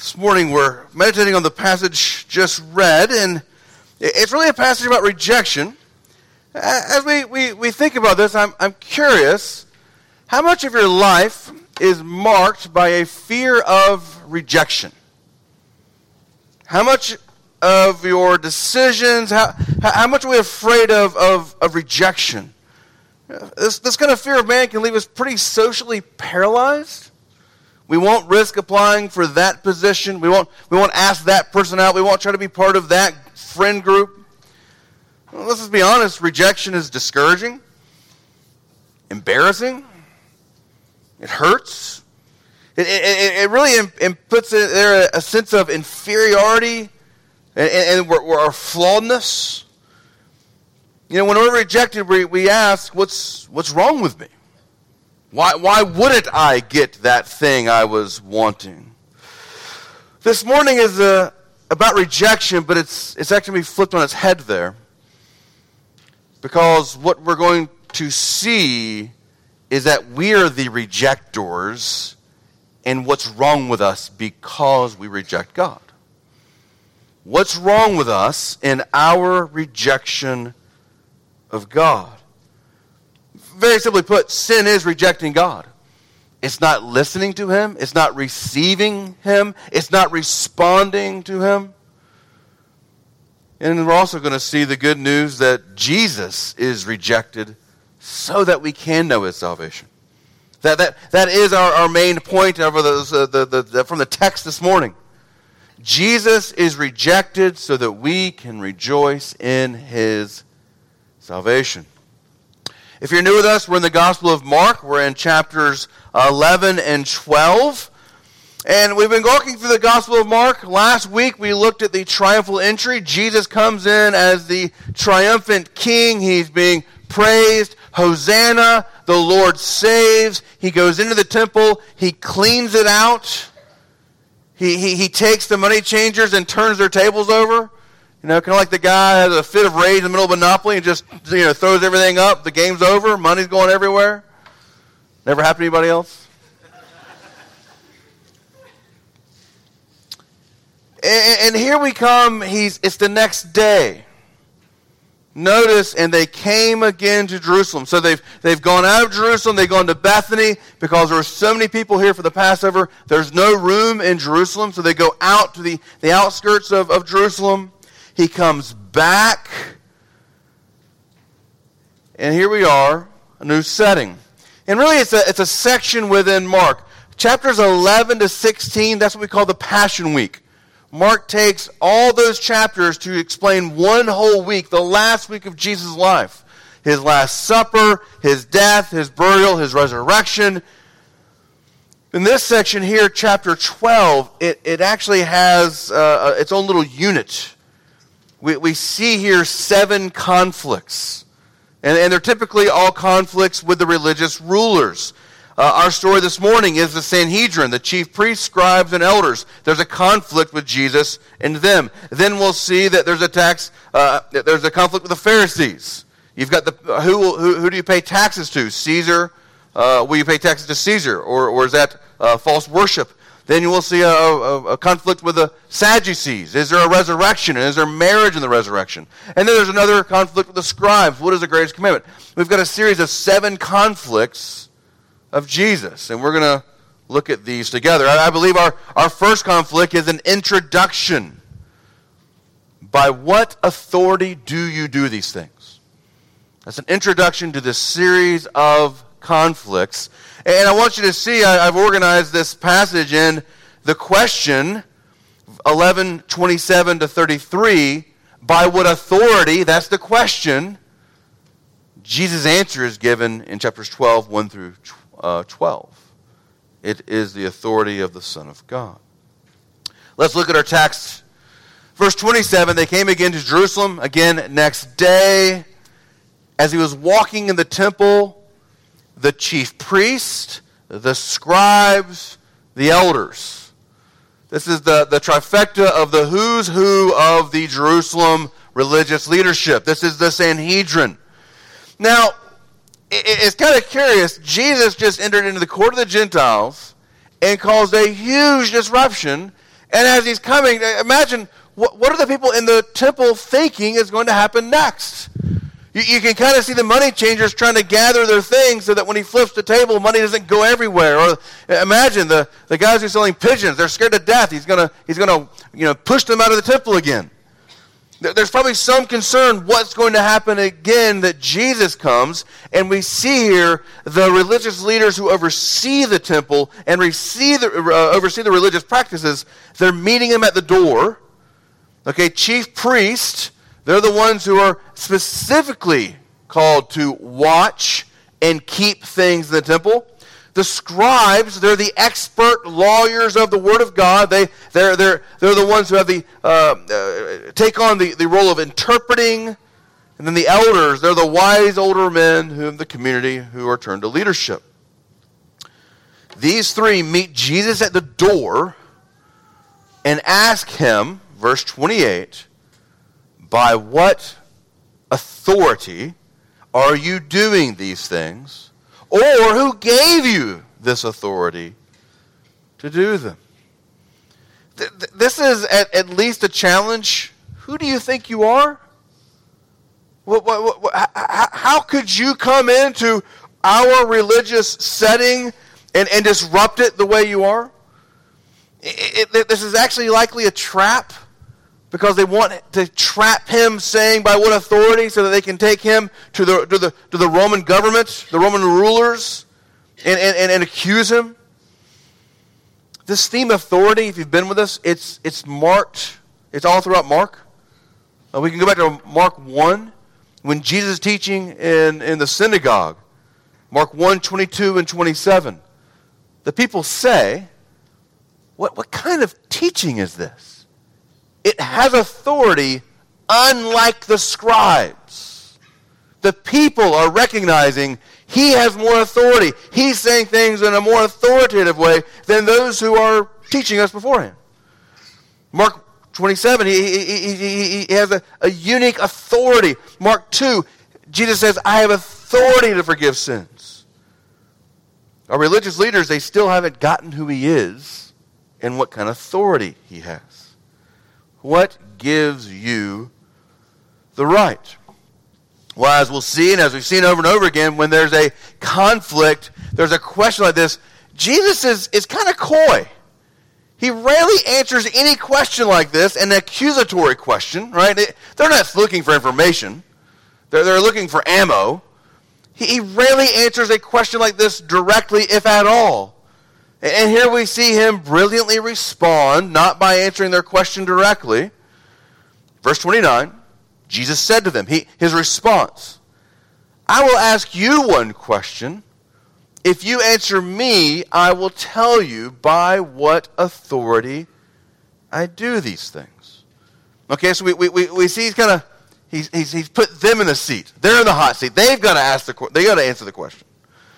This morning we're meditating on the passage just read, and it's really a passage about rejection. As we think about this, I'm curious, how much of your life is marked by a fear of rejection? How much of your decisions, how much are we afraid of rejection? This kind of fear of man can leave us pretty socially paralyzed. We won't risk applying for that position. We won't ask that person out. We won't try to be part of that friend group. Well, let's just be honest. Rejection is discouraging, embarrassing. It hurts. It really puts there a sense of inferiority and our flawedness. You know, when we're rejected, we ask, what's wrong with me? Why wouldn't I get that thing I was wanting? This morning is about rejection, but it's actually flipped on its head there. Because what we're going to see is that we are the rejectors, and what's wrong with us because we reject God. What's wrong with us in our rejection of God? Very simply put, sin is rejecting God. It's not listening to Him. It's not receiving Him. It's not responding to Him. And we're also going to see the good news that Jesus is rejected so that we can know His salvation. That is our main point from the text this morning. Jesus is rejected so that we can rejoice in His salvation. If you're new with us, we're in the Gospel of Mark. We're in chapters 11 and 12. And we've been walking through the Gospel of Mark. Last week we looked at the triumphal entry. Jesus comes in as the triumphant king. He's being praised. Hosanna, the Lord saves. He goes into the temple. He cleans it out. He takes the money changers and turns their tables over. You know, kind of like the guy has a fit of rage in the middle of Monopoly and just, throws everything up. The game's over. Money's going everywhere. Never happened to anybody else? And here we come. It's the next day. Notice, and they came again to Jerusalem. So they've gone out of Jerusalem. They've gone to Bethany because there were so many people here for the Passover. There's no room in Jerusalem. So they go out to the outskirts of Jerusalem. He comes back, and here we are, a new setting. And really it's a section within Mark. Chapters 11 to 16, that's what we call the Passion Week. Mark takes all those chapters to explain one whole week, the last week of Jesus' life. His Last Supper, His death, His burial, His resurrection. In this section here, chapter 12, it actually has its own little unit. We see here 7 conflicts. And they're typically all conflicts with the religious rulers. Our story this morning is the Sanhedrin, the chief priests, scribes, and elders. There's a conflict with Jesus and them. Then we'll see that there's a conflict with the Pharisees. You've got who do you pay taxes to? Caesar. Will you pay taxes to Caesar? Or is that false worship? Then you will see a conflict with the Sadducees. Is there a resurrection? And is there marriage in the resurrection? And then there's another conflict with the scribes. What is the greatest commandment? We've got a series of 7 conflicts of Jesus. And we're going to look at these together. I believe our first conflict is an introduction. By what authority do you do these things? That's an introduction to this series of conflicts. And I want you to see, I've organized this passage in the question, 11:27 to 33, by what authority, that's the question. Jesus' answer is given in chapters 12, 1 through 12. It is the authority of the Son of God. Let's look at our text. Verse 27, they came again to Jerusalem, again next day. As he was walking in the temple, the chief priest, the scribes, the elders. This is the trifecta of the who's who of the Jerusalem religious leadership. This is the Sanhedrin. Now, it's kind of curious. Jesus just entered into the court of the Gentiles and caused a huge disruption And as he's coming, imagine, what are the people in the temple thinking is going to happen next? You can kind of see the money changers trying to gather their things so that when he flips the table, money doesn't go everywhere. Or imagine the guys who are selling pigeons. They're scared to death. He's gonna push them out of the temple again. There's probably some concern what's going to happen again that Jesus comes. And we see here the religious leaders who oversee the temple and oversee the religious practices. They're meeting him at the door. Okay, chief priests, they're the ones who are specifically called to watch and keep things in the temple. The scribes, they're the expert lawyers of the Word of God. They're the ones who have take on the role of interpreting. And then the elders, they're the wise older men in the community who are turned to leadership. These three meet Jesus at the door and ask him, verse 28, by what authority are you doing these things? Or who gave you this authority to do them? This is at least a challenge. Who do you think you are? How could you come into our religious setting and disrupt it the way you are? This is actually likely a trap, because they want to trap him saying by what authority, so that they can take him to the Roman government, the Roman rulers, and accuse him. This theme of authority, if you've been with us, it's marked. It's all throughout Mark. We can go back to Mark 1, when Jesus is teaching in the synagogue. Mark 1, 22 and 27. The people say, what kind of teaching is this? It has authority unlike the scribes. The people are recognizing he has more authority. He's saying things in a more authoritative way than those who are teaching us beforehand. Mark 27, he has a unique authority. Mark 2, Jesus says, I have authority to forgive sins. Our religious leaders, they still haven't gotten who he is and what kind of authority he has. What gives you the right? Well, as we'll see, and as we've seen over and over again, when there's a conflict, there's a question like this, Jesus is kind of coy. He rarely answers any question like this, an accusatory question, right? They're not looking for information. They're looking for ammo. He rarely answers a question like this directly, if at all. And here we see him brilliantly respond, not by answering their question directly. Verse 29, Jesus said to them, his response, I will ask you one question. If you answer me, I will tell you by what authority I do these things. Okay, so we see he's put them in the seat. They're in the hot seat. They've got to answer the question.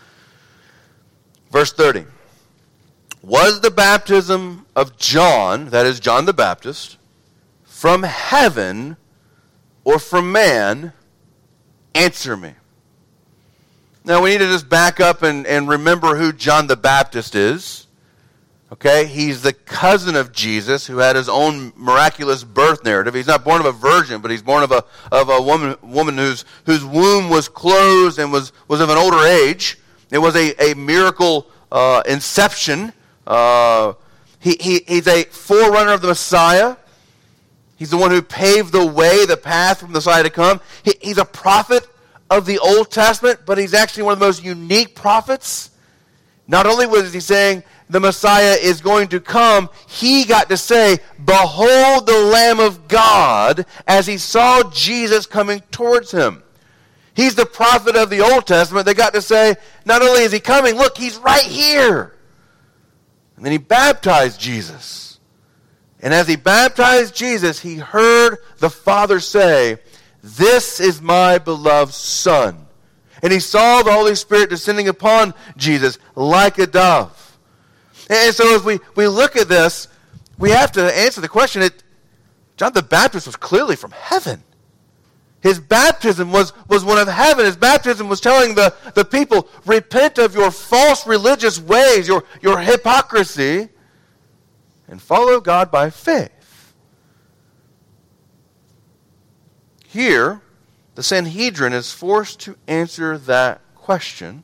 Verse 30. Was the baptism of John, that is John the Baptist, from heaven or from man? Answer me. Now we need to just back up and remember who John the Baptist is. Okay, he's the cousin of Jesus who had his own miraculous birth narrative. He's not born of a virgin, but he's born of a woman whose womb was closed and was of an older age. It was a miracle inception. He's a forerunner of the Messiah. He's the one who paved the way, the path for the Messiah to come. He's a prophet of the Old Testament, but he's actually one of the most unique prophets. Not only was he saying the Messiah is going to come, he got to say, behold the Lamb of God, as he saw Jesus coming towards him. He's the prophet of the Old Testament. They got to say, not only is he coming, look, he's right here. And then he baptized Jesus. And as he baptized Jesus, he heard the Father say, this is my beloved Son. And he saw the Holy Spirit descending upon Jesus like a dove. And so as we look at this, we have to answer the question that John the Baptist was clearly from heaven. His baptism was one of heaven. His baptism was telling the people, repent of your false religious ways, your hypocrisy, and follow God by faith. Here, the Sanhedrin is forced to answer that question.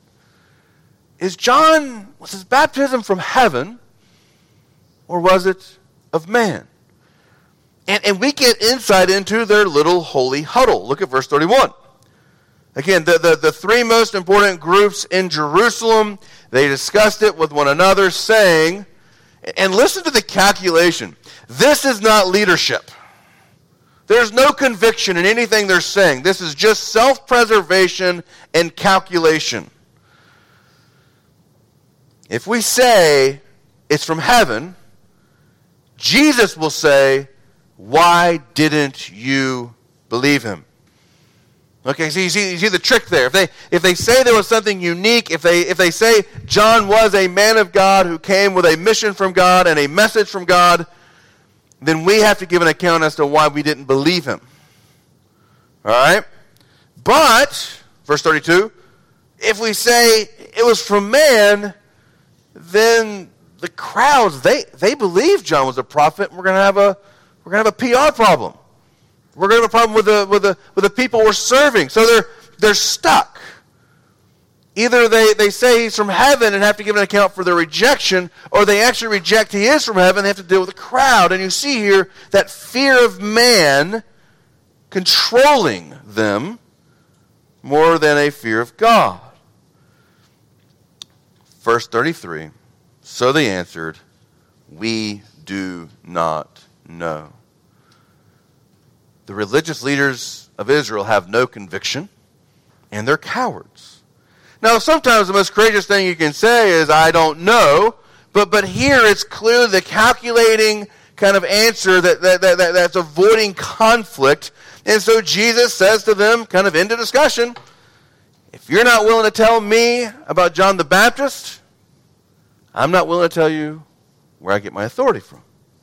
Was his baptism from heaven, or was it of man? And we get insight into their little holy huddle. Look at verse 31. Again, the three most important groups in Jerusalem, they discussed it with one another, saying, and listen to the calculation. This is not leadership. There's no conviction in anything they're saying. This is just self-preservation and calculation. If we say it's from heaven, Jesus will say, why didn't you believe him? Okay, so you see the trick there. If they say there was something unique, if they say John was a man of God who came with a mission from God and a message from God, then we have to give an account as to why we didn't believe him. All right? But, verse 32, if we say it was from man, then the crowds, they believe John was a prophet, and we're going to have a PR problem. We're going to have a problem with the people we're serving. So they're stuck. Either they say he's from heaven and have to give an account for their rejection, or they actually reject he is from heaven and they have to deal with the crowd. And you see here that fear of man controlling them more than a fear of God. Verse 33, so they answered, we do not know. The religious leaders of Israel have no conviction, and they're cowards. Now, sometimes the most courageous thing you can say is, I don't know, but here it's clearly the calculating kind of answer that's avoiding conflict. And so Jesus says to them, kind of end the discussion, if you're not willing to tell me about John the Baptist, I'm not willing to tell you where I get my authority from.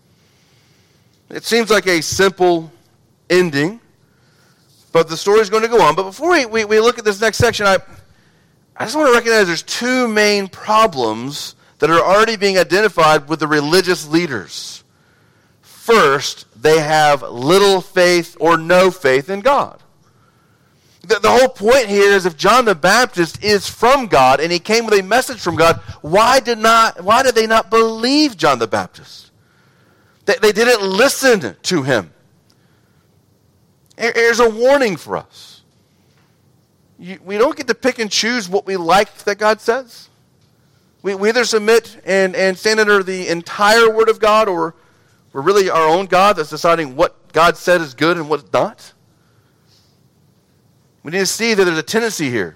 It seems like a simple ending, but the story is going to go on. But before we look at this next section, I just want to recognize there's two main problems that are already being identified with the religious leaders. First, they have little faith or no faith in God. The whole point here is if John the Baptist is from God and he came with a message from God, why did they not believe John the Baptist? They didn't listen to him. Here's a warning for us. We don't get to pick and choose what we like that God says. We either submit and stand under the entire Word of God, or we're really our own God that's deciding what God said is good and what's not. We need to see that there's a tendency here.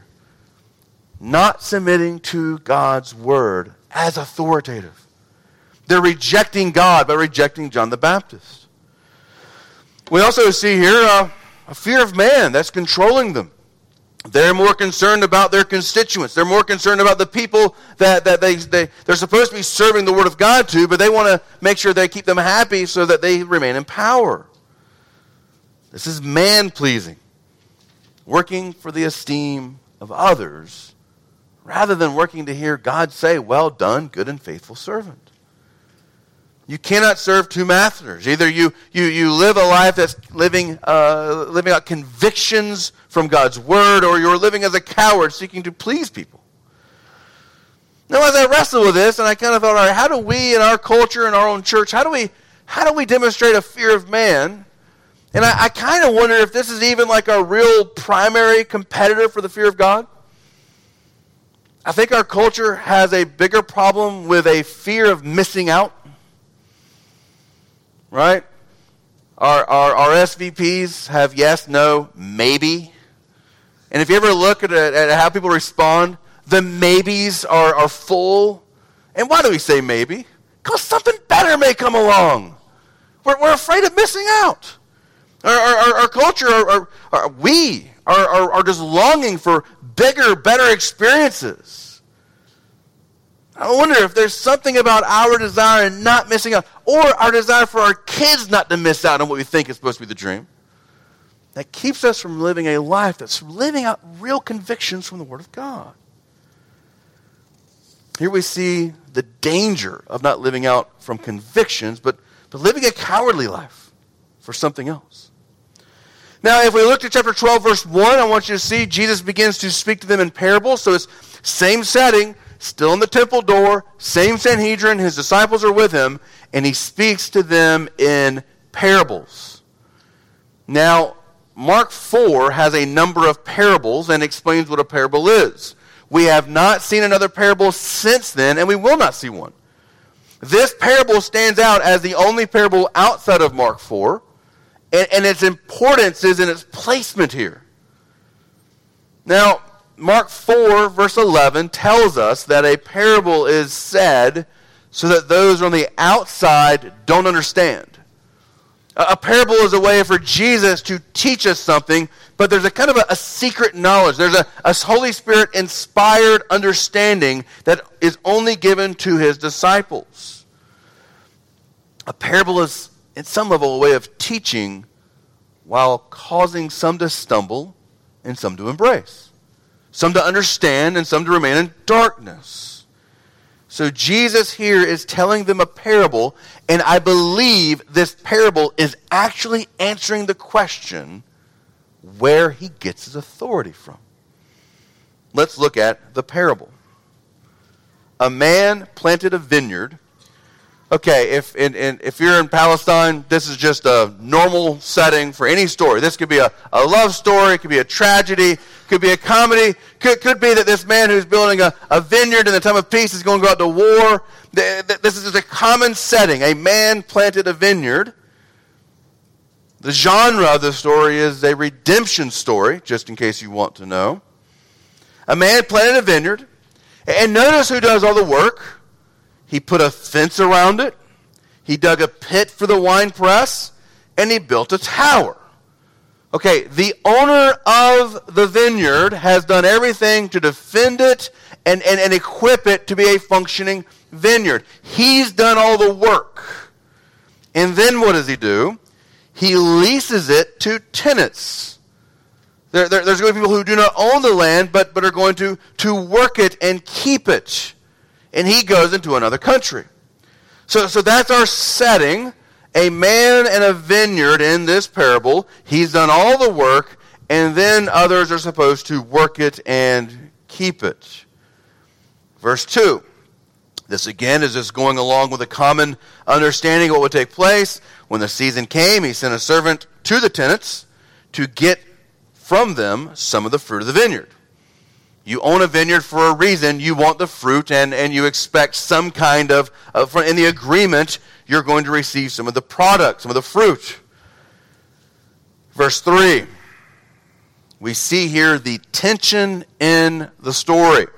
Not submitting to God's Word as authoritative. They're rejecting God by rejecting John the Baptist. We also see here a fear of man that's controlling them. They're more concerned about their constituents. They're more concerned about the people that they're supposed to be serving the Word of God to, but they want to make sure they keep them happy so that they remain in power. This is man-pleasing. Working for the esteem of others rather than working to hear God say, well done, good and faithful servant. You cannot serve two masters. Either you live a life that's living out convictions from God's Word, or you're living as a coward seeking to please people. Now, as I wrestle with this, and I kind of thought, all right, how do we in our culture, in our own church, how do we demonstrate a fear of man? And I kind of wonder if this is even like our real primary competitor for the fear of God. I think our culture has a bigger problem with a fear of missing out. Right? Our SVPs have yes, no, maybe. And if you ever look at how people respond, the maybes are full. And why do we say maybe? Because something better may come along. We're afraid of missing out. Our culture, we are just longing for bigger, better experiences. I wonder if there's something about our desire in not missing out, or our desire for our kids not to miss out on what we think is supposed to be the dream, that keeps us from living a life that's living out real convictions from the Word of God. Here we see the danger of not living out from convictions, but living a cowardly life for something else. Now, if we look at chapter 12, verse 1, I want you to see Jesus begins to speak to them in parables. So it's same setting, still in the temple door, same Sanhedrin, his disciples are with him, and he speaks to them in parables. Now, Mark 4 has a number of parables and explains what a parable is. We have not seen another parable since then, and we will not see one. This parable stands out as the only parable outside of Mark 4, and its importance is in its placement here. Now, Mark 4, verse 11, tells us that a parable is said so that those on the outside don't understand. A parable is a way for Jesus to teach us something, but there's a kind of a secret knowledge. There's a Holy Spirit-inspired understanding that is only given to his disciples. A parable is, at some level, a way of teaching while causing some to stumble and some to embrace. Some to understand and some to remain in darkness. So Jesus here is telling them a parable, and I believe this parable is actually answering the question where he gets his authority from. Let's look at the parable. A man planted a vineyard. Okay, if you're in Palestine, this is just a normal setting for any story. This could be a love story, it could be a tragedy, could be a comedy, could be that this man who's building a vineyard in the time of peace is going to go out to war. This is just a common setting. A man planted a vineyard. The genre of the story is a redemption story, just in case you want to know. A man planted a vineyard, and notice who does all the work. He put a fence around it, he dug a pit for the wine press, and he built a tower. Okay, the owner of the vineyard has done everything to defend it and equip it to be a functioning vineyard. He's done all the work. And then what does he do? He leases it to tenants. There's going to be people who do not own the land, but are going to work it and keep it. And he goes into another country. So that's our setting. A man and a vineyard in this parable. He's done all the work, and then others are supposed to work it and keep it. Verse 2. This again is just going along with a common understanding of what would take place. When the season came, he sent a servant to the tenants to get from them some of the fruit of the vineyard. You own a vineyard for a reason. You want the fruit, and you expect some kind of in the agreement, you're going to receive some of the product, some of the fruit. Verse 3. We see here the tension in the story.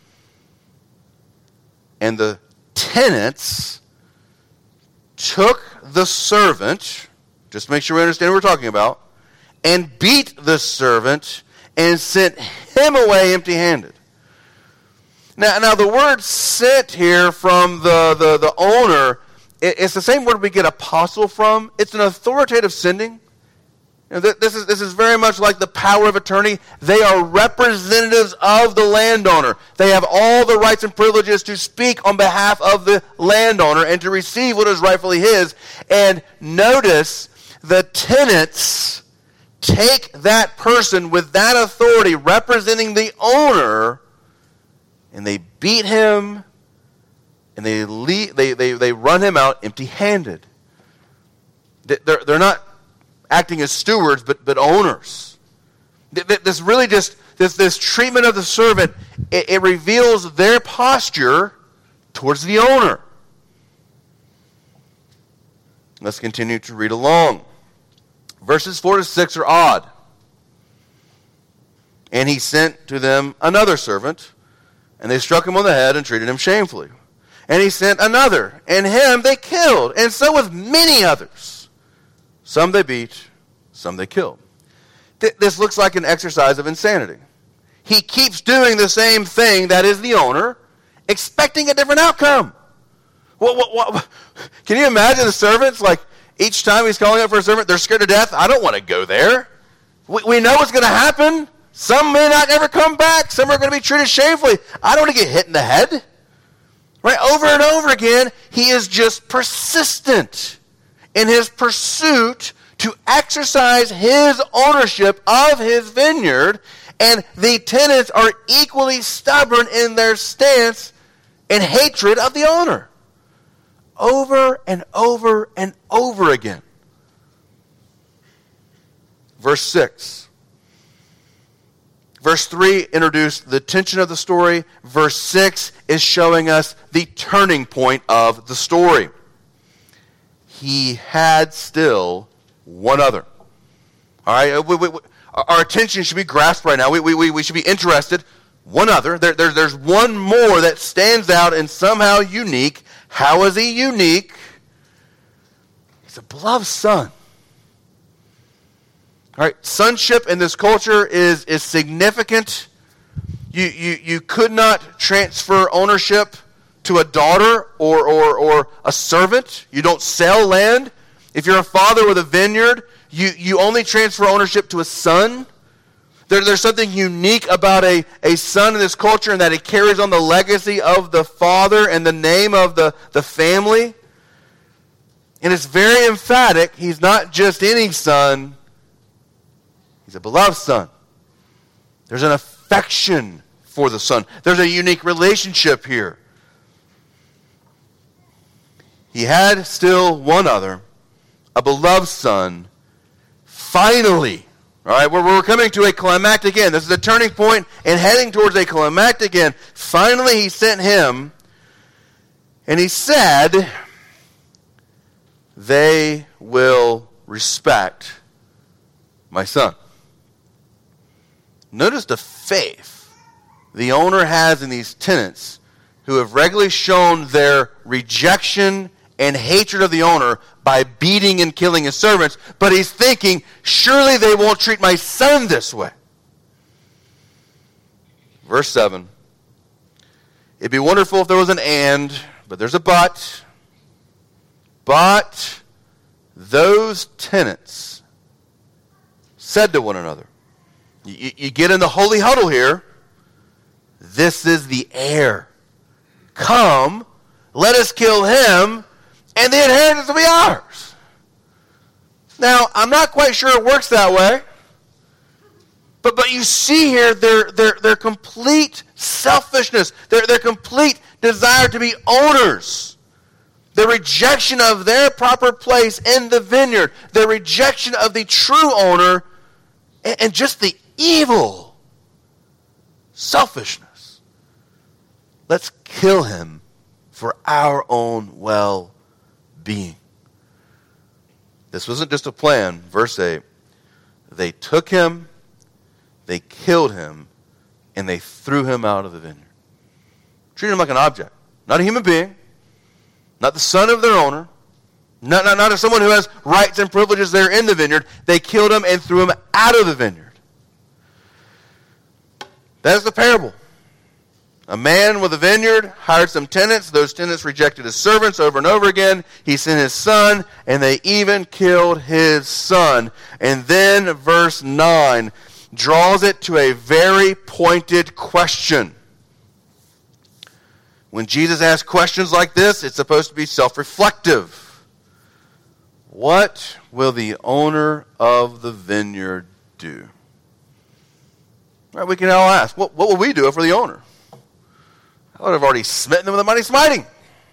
And the tenants took the servant, just to make sure we understand what we're talking about, and beat the servant and sent him away empty-handed. Now the word sent here from the owner, it's the same word we get apostle from. It's an authoritative sending. This is very much like the power of attorney. They are representatives of the landowner. They have all the rights and privileges to speak on behalf of the landowner and to receive what is rightfully his. And notice the tenants take that person with that authority representing the owner, and they beat him, and they run him out empty-handed. They're not acting as stewards, but owners. This really just this treatment of the servant, it reveals their posture towards the owner. Let's continue to read along. Verses 4 to 6 are odd. And he sent to them another servant, and they struck him on the head and treated him shamefully. And he sent another, and him they killed, and so with many others. Some they beat, some they killed. This looks like an exercise of insanity. He keeps doing the same thing, that is the owner, expecting a different outcome. What? Can you imagine the servants, like, each time he's calling out for a servant, they're scared to death. I don't want to go there. We know what's going to happen. Some may not ever come back. Some are going to be treated shamefully. I don't want to get hit in the head. Right? Over and over again, he is just persistent in his pursuit to exercise his ownership of his vineyard, and the tenants are equally stubborn in their stance and hatred of the owner. Over and over and over again. Verse 6. Verse 3 introduced the tension of the story. Verse 6 is showing us the turning point of the story. He had still one other. All right, our attention should be grasped right now. We should be interested. One other. There's one more that stands out and somehow unique. How is he unique? He's a beloved son. All right, sonship in this culture is significant. You could not transfer ownership to a daughter or a servant. You don't sell land. If you're a father with a vineyard, you only transfer ownership to a son. There's something unique about a son in this culture in that it carries on the legacy of the father and the name of the family. And it's very emphatic. He's not just any son. He's a beloved son. There's an affection for the son. There's a unique relationship here. He had still one other, a beloved son. Finally, all right, we're coming to a climactic end. This is a turning point and heading towards a climactic end. Finally, he sent him, and he said, they will respect my son. Notice the faith the owner has in these tenants who have regularly shown their rejection and hatred of the owner by beating and killing his servants, but he's thinking, surely they won't treat my son this way. Verse 7. It'd be wonderful if there was an and, but there's a but. But those tenants said to one another, you get in the holy huddle here. This is the heir. Come, let us kill him, and the inheritance will be ours. Now, I'm not quite sure it works that way. But you see here their complete selfishness, their complete desire to be owners. The rejection of their proper place in the vineyard. The rejection of the true owner, and just the evil selfishness. Let's kill him for our own well-being. This wasn't just a plan. Verse 8. They took him, they killed him, and they threw him out of the vineyard. Treated him like an object. Not a human being. Not the son of their owner. Not as someone who has rights and privileges there in the vineyard. They killed him and threw him out of the vineyard. That is the parable. A man with a vineyard hired some tenants. Those tenants rejected his servants over and over again. He sent his son, and they even killed his son. And then verse 9 draws it to a very pointed question. When Jesus asks questions like this, it's supposed to be self-reflective. What will the owner of the vineyard do? Right, we can all ask, what will we do if we're the owner? I would have already smitten them with a mighty smiting.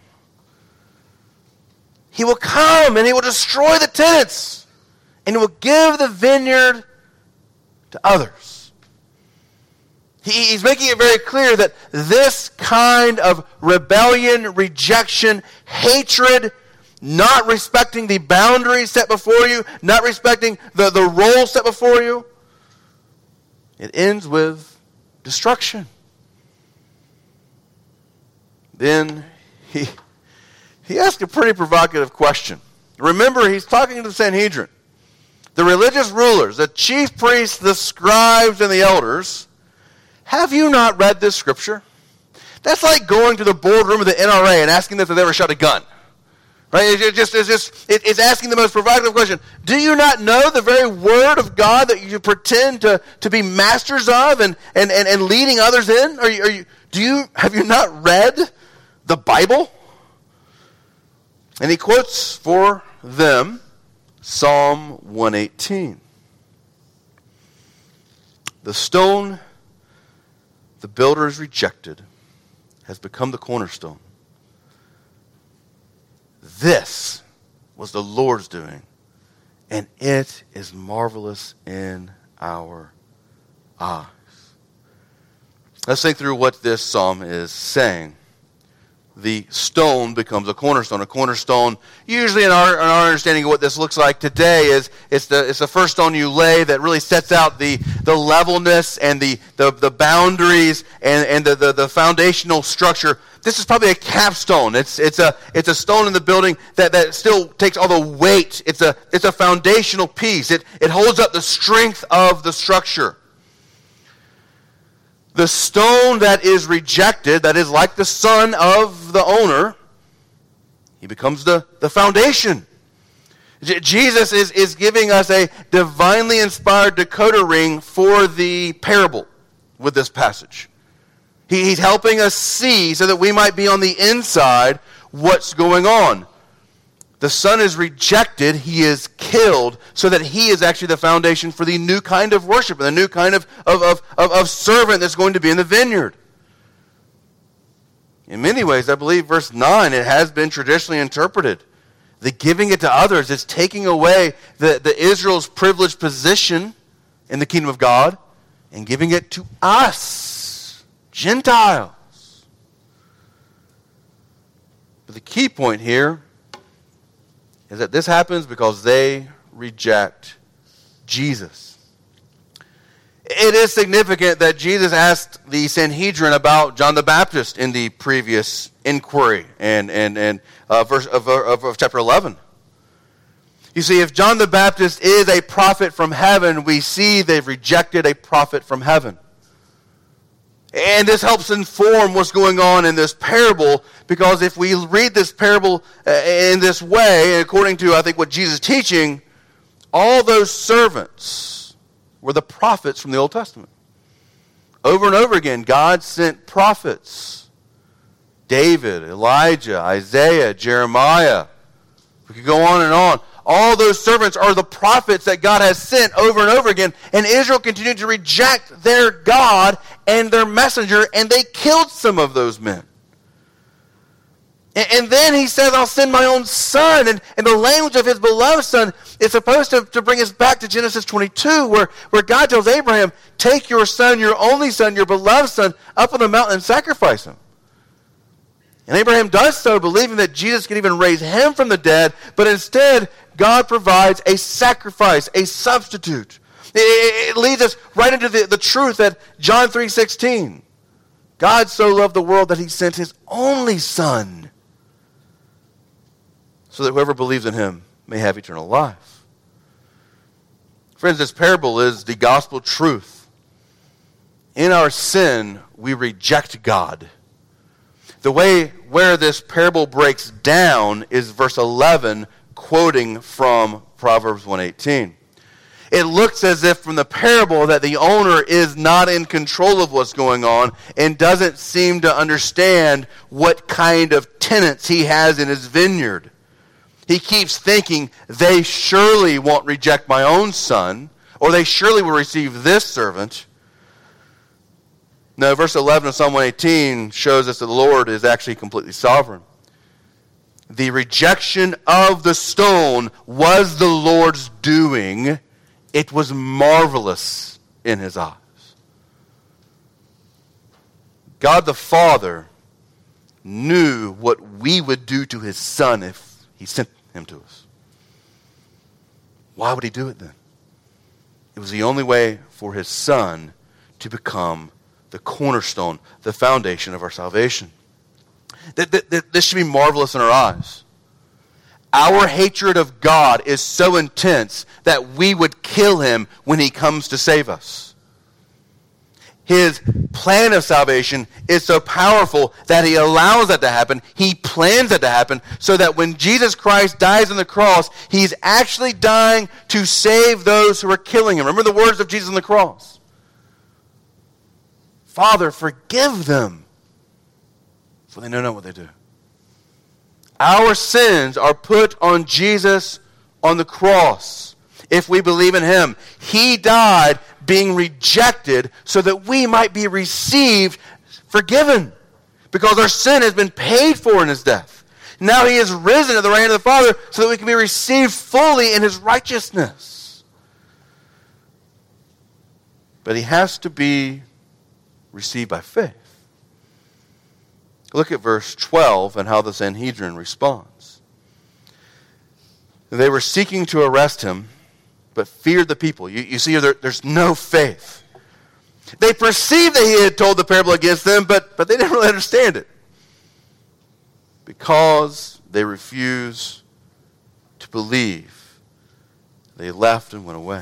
He will come and he will destroy the tenants, and he will give the vineyard to others. He's making it very clear that this kind of rebellion, rejection, hatred, not respecting the boundaries set before you, not respecting the role set before you, it ends with destruction. Then he asked a pretty provocative question. Remember, he's talking to the Sanhedrin. The religious rulers, the chief priests, the scribes, and the elders. Have you not read this scripture? That's like going to the boardroom of the NRA and asking them if they've ever shot a gun. Right? It's asking the most provocative question. Do you not know the very word of God that you pretend to be masters of and leading others in? Have you not read the Bible? And he quotes for them Psalm 118. The stone the builders rejected has become the cornerstone. This was the Lord's doing, and it is marvelous in our eyes. Let's think through what this psalm is saying. The stone becomes a cornerstone. A cornerstone, usually in our understanding of what this looks like today, is it's the first stone you lay that really sets out the levelness and the boundaries and the foundational structure. This is probably a capstone. It's a stone in the building that still takes all the weight. It's a foundational piece. It holds up the strength of the structure. The stone that is rejected, that is like the son of the owner, he becomes the foundation. Jesus is giving us a divinely inspired decoder ring for the parable with this passage. He's helping us see so that we might be on the inside what's going on. The son is rejected, he is killed, so that he is actually the foundation for the new kind of worship and the new kind of servant that's going to be in the vineyard. In many ways, I believe verse 9, it has been traditionally interpreted. The giving it to others is taking away the Israel's privileged position in the kingdom of God and giving it to us, Gentiles. But the key point here is that this happens because they reject Jesus. It is significant that Jesus asked the Sanhedrin about John the Baptist in the previous inquiry and verse of chapter 11. You see, if John the Baptist is a prophet from heaven, we see they've rejected a prophet from heaven. And this helps inform what's going on in this parable, because if we read this parable in this way, according to, I think, what Jesus is teaching, all those servants were the prophets from the Old Testament. Over and over again, God sent prophets. David, Elijah, Isaiah, Jeremiah. We could go on and on. All those servants are the prophets that God has sent over and over again. And Israel continued to reject their God and their messenger, and they killed some of those men. And then he says, I'll send my own son. And the language of his beloved son is supposed to bring us back to Genesis 22, where God tells Abraham, take your son, your only son, your beloved son, up on the mountain and sacrifice him. And Abraham does so, believing that Jesus can even raise him from the dead, but instead, God provides a sacrifice, a substitute. It leads us right into the truth that John 3:16. God so loved the world that he sent his only son, so that whoever believes in him may have eternal life. Friends, this parable is the gospel truth. In our sin, we reject God. The way where this parable breaks down is verse 11, quoting from Proverbs 1:18. It looks as if from the parable that the owner is not in control of what's going on and doesn't seem to understand what kind of tenants he has in his vineyard. He keeps thinking, they surely won't reject my own son, or they surely will receive this servant. No, verse 11 of Psalm 118 shows us that the Lord is actually completely sovereign. The rejection of the stone was the Lord's doing. It was marvelous in his eyes. God the Father knew what we would do to his son if he sent him to us. Why would he do it then? It was the only way for his son to become the cornerstone, the foundation of our salvation. This should be marvelous in our eyes. Our hatred of God is so intense that we would kill him when he comes to save us. His plan of salvation is so powerful that he allows that to happen. He plans that to happen so that when Jesus Christ dies on the cross, he's actually dying to save those who are killing him. Remember the words of Jesus on the cross. Father, forgive them, for they know not what they do. Our sins are put on Jesus on the cross. If we believe in him, he died being rejected so that we might be received, forgiven, because our sin has been paid for in his death. Now he is risen at the right hand of the Father so that we can be received fully in his righteousness. But he has to be received by faith. Look at verse 12 and how the Sanhedrin responds. They were seeking to arrest him, but feared the people. You see here, there's no faith. They perceived that he had told the parable against them, but they didn't really understand it. Because they refused to believe, they left and went away.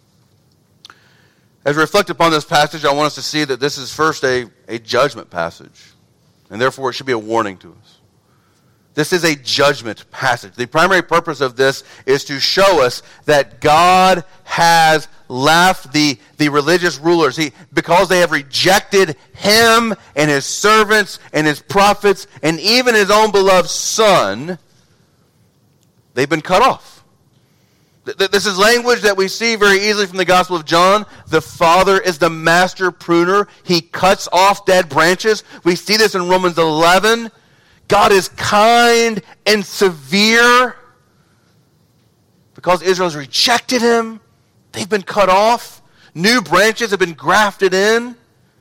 As we reflect upon this passage, I want us to see that this is first a judgment passage. And therefore, it should be a warning to us. This is a judgment passage. The primary purpose of this is to show us that God has left the religious rulers. Because they have rejected him and his servants and his prophets and even his own beloved Son, they've been cut off. This is language that we see very easily from the Gospel of John. The Father is the master pruner. He cuts off dead branches. We see this in Romans 11. God is kind and severe. Because Israel has rejected him, they've been cut off. New branches have been grafted in.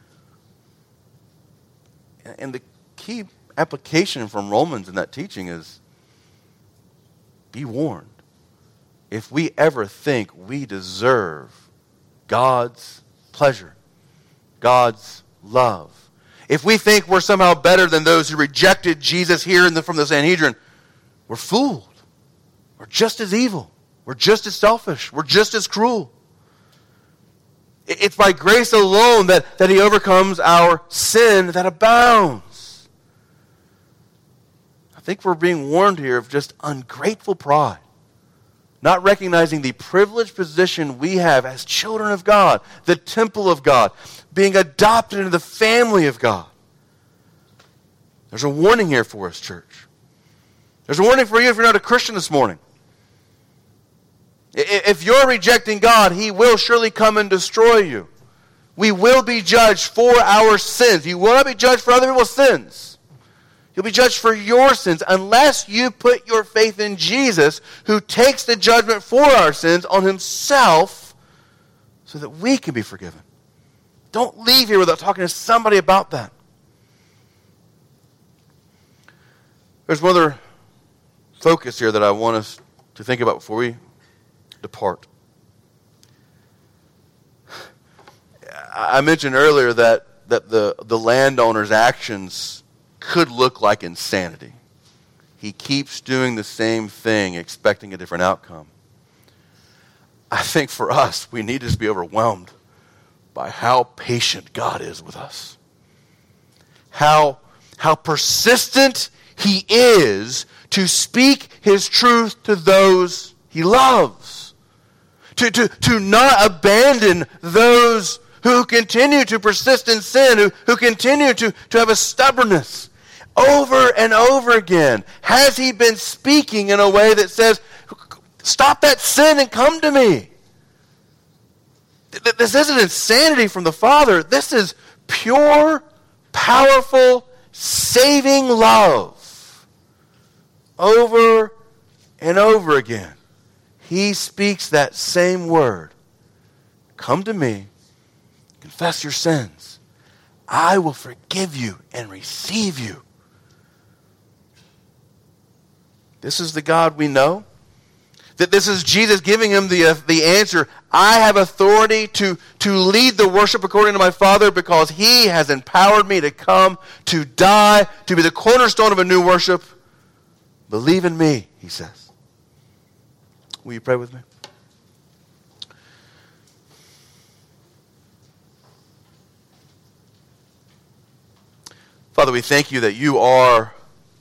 And the key application from Romans in that teaching is, be warned. If we ever think we deserve God's pleasure, God's love, if we think we're somehow better than those who rejected Jesus here from the Sanhedrin, we're fooled. We're just as evil. We're just as selfish. We're just as cruel. It's by grace alone that he overcomes our sin that abounds. I think we're being warned here of just ungrateful pride. Not recognizing the privileged position we have as children of God, the temple of God, being adopted into the family of God. There's a warning here for us, church. There's a warning for you if you're not a Christian this morning. If you're rejecting God, he will surely come and destroy you. We will be judged for our sins. You will not be judged for other people's sins. You'll be judged for your sins unless you put your faith in Jesus, who takes the judgment for our sins on himself so that we can be forgiven. Don't leave here without talking to somebody about that. There's one other focus here that I want us to think about before we depart. I mentioned earlier that the landowner's actions could look like insanity. He keeps doing the same thing, expecting a different outcome. I think for us, we need to just be overwhelmed by how patient God is with us. How persistent he is to speak his truth to those he loves. To not abandon those who continue to persist in sin, who continue to have a stubbornness. Over and over again has he been speaking in a way that says, stop that sin and come to me. This isn't insanity from the Father. This is pure, powerful, saving love. Over and over again, he speaks that same word. Come to me, confess your sins. I will forgive you and receive you. This is the God we know. That this is Jesus giving him the answer. I have authority to lead the worship according to my Father because he has empowered me to come, to die, to be the cornerstone of a new worship. Believe in me, he says. Will you pray with me? Father, we thank you that you are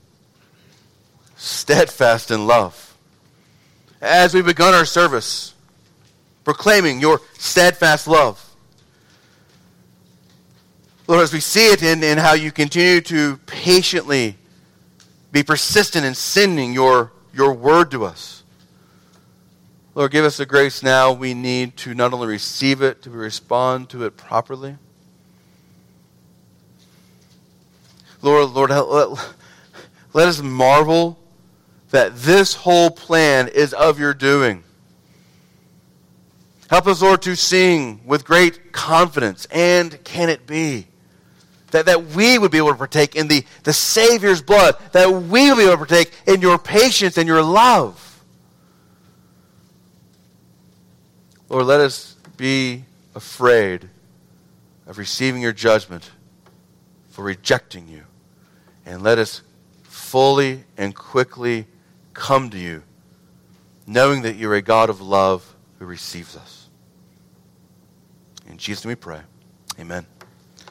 steadfast in love. As we've begun our service, proclaiming your steadfast love, Lord, as we see it in how you continue to patiently be persistent in sending your word to us. Lord, give us the grace now we need to not only receive it, to respond to it properly. Lord, let us marvel that this whole plan is of your doing. Help us, Lord, to sing with great confidence, and can it be? That we would be able to partake in the Savior's blood. That we would be able to partake in your patience and your love. Lord, let us be afraid of receiving your judgment for rejecting you. And let us fully and quickly come to you, knowing that you're a God of love who receives us. In Jesus' name we pray. Amen.